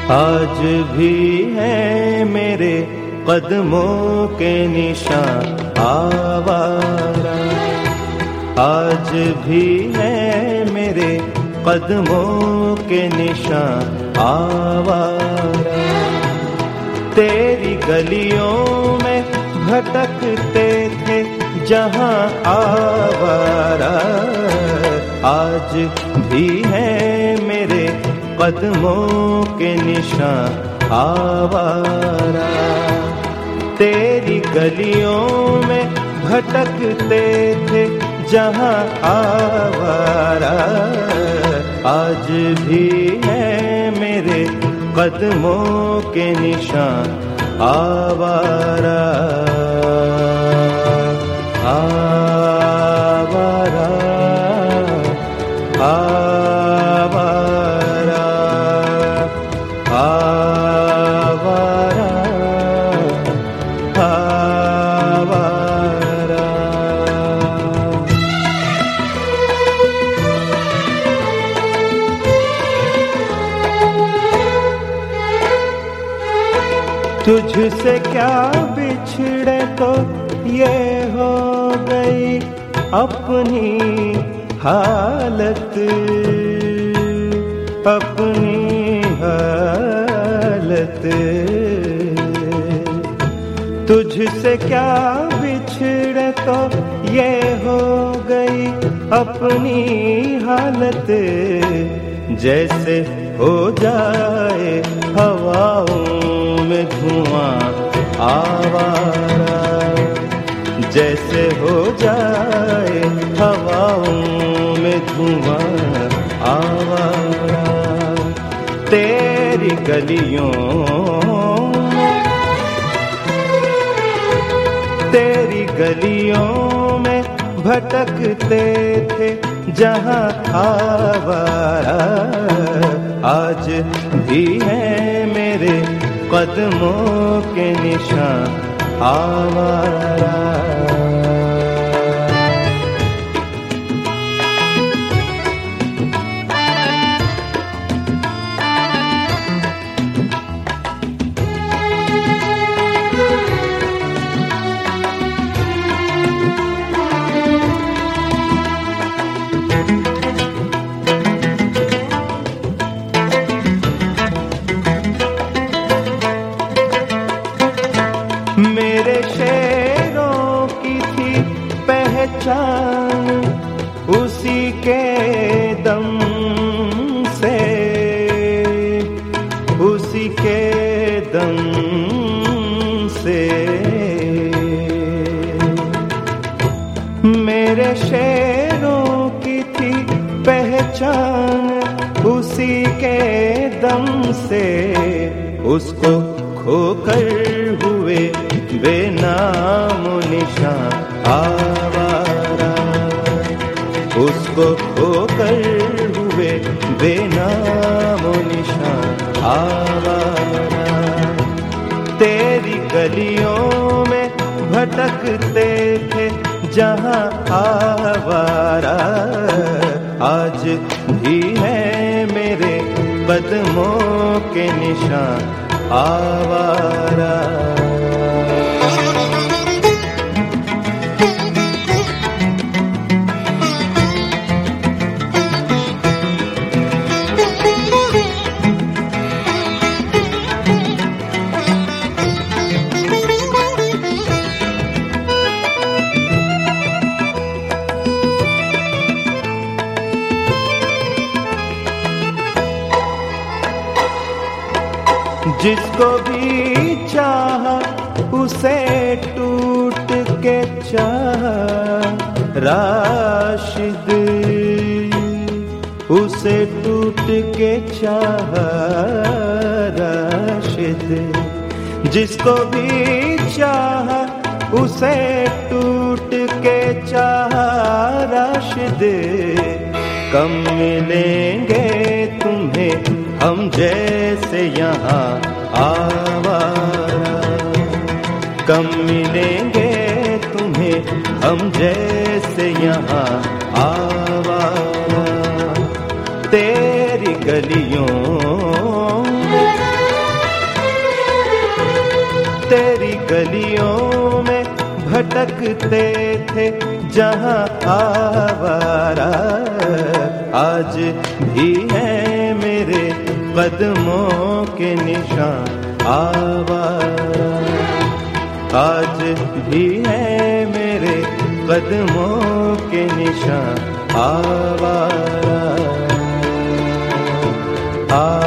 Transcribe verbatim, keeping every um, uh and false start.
आज भी है मेरे कदमों के निशान आवारा, आज भी है मेरे कदमों के निशान आवारा। तेरी गलियों में भटकते थे जहां आवारा, आज भी है मेरे कदमों के निशान आवारा। तेरी गलियों में भटकते थे जहां आवारा, आज भी है मेरे कदमों के निशान आवारा आवारा आवारा आवारा आवारा। तुझसे क्या बिछड़े तो ये हो गई अपनी हालत, अपनी हालत। तुझसे क्या बिछड़े तो ये हो गई अपनी हालत, जैसे हो जाए हवाओं में धुआं आवारा, जैसे हो जाए हवाओं में धुआं आवारा। तेरी गलियों तेरी गलियों में भटकते थे जहां आवारा, आज भी है मेरे कदमों के निशान आवारा। मेरे शेरों की थी पहचान उसी के दम से, उसी के दम से। मेरे शेरों की थी पहचान उसी के दम से, उसको खोकर हुए बेनाम निशान आवारा, उसको खोकर हुए बेनाम निशान आवारा। तेरी गलियों में भटकते थे जहां आवारा, आज भी है मेरे कदमों के निशान आवारा। जिसको भी चाहा उसे टूट के चाह राशिद, उसे टूट के चाह राशिद। जिसको भी चाहा उसे टूट के चाह राशिद, कम मिलेंगे तुम्हें हम जैसे यहाँ आवारा, कम मिलेंगे तुम्हें हम जैसे यहाँ आवारा। तेरी गलियों गलियों में भटकते थे जहां आवारा, आज भी है मेरे कदमों के निशान आवारा, आज भी है मेरे कदमों के निशान आवारा।